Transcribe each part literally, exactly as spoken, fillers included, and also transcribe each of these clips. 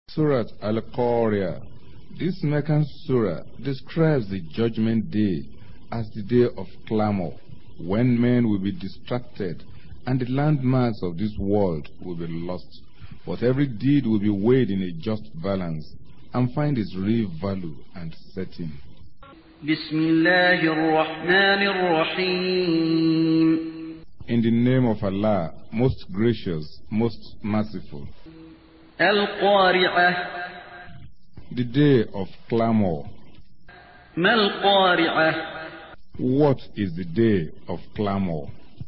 Surah Al-Qari'ah. This Meccan surah describes the judgment day as the day of clamor, when men will be distracted and the landmarks of this world will be lost. But every deed will be weighed in a just balance and find its real value and setting. Bismillahir Rahmanir Rahim. In the name of Allah, most gracious, most merciful. Al-Qari'ah. The day of clamor. Mal-Qari'ah. What is the day of clamor?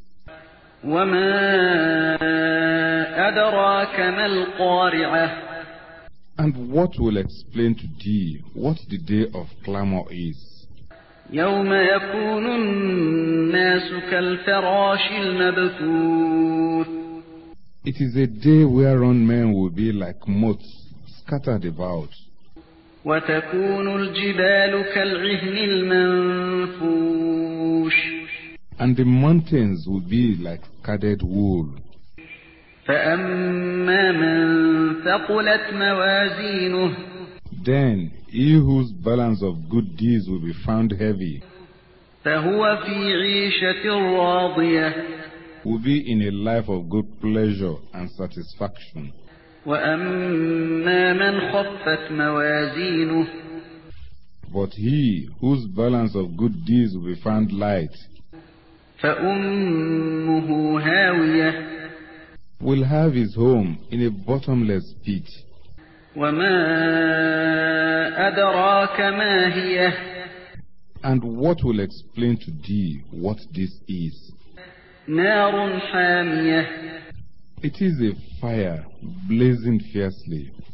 وَمَا أَدْرَاكَ مَا-الْقَارِعَةُ. And what will explain to thee what the day of clamor is? يَوْمَ يَكُونُ النَّاسُ كَالْفَرَاشِ الْمَبْثُوثِ. It is a day whereon men will be like moths scattered about. وَتَكُونُ الْجِبَالُ كَالْعِهْنِ الْمَنفُوشِ. And the mountains will be like carded wool. فَأَمَّا مَنْ ثَقُلَتْ مَوَازِينُهُ. Then he whose balance of good deeds will be found heavy فَهُوَ فِي عِيشَةٍ رَاضِيَةٍ. will be in a life of good pleasure and satisfaction. وَأَمَّا مَنْ خَفَّتْ مَوَازِينُهُ. But he whose balance of good deeds will be found light فَأُمُّهُ هَاوِيَةٌ. will have his home in a bottomless pit. وَمَا أَدْرَاكَ مَا هِيَهْ. And what will explain to thee what this is? نَارٌ حَامِيَةٌ. It is a fire blazing fiercely.